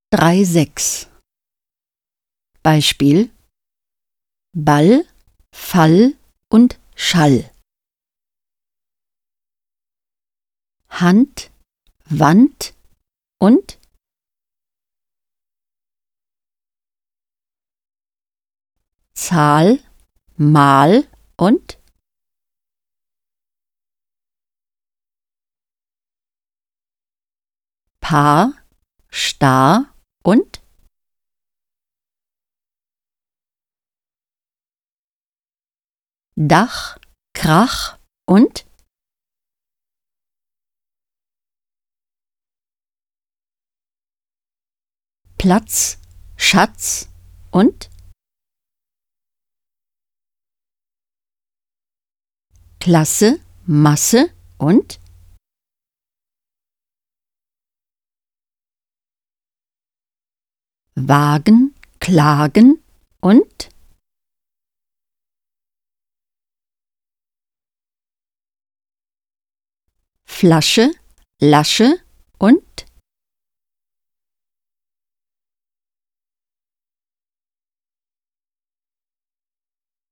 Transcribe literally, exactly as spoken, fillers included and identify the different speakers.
Speaker 1: drei sechs. Beispiel: Ball, Fall und Schall. Hand, Wand und Zahl, Mal und Paar, Star und Dach, Krach und Platz, Schatz und Klasse, Masse und Wagen, Klagen und Flasche, Lasche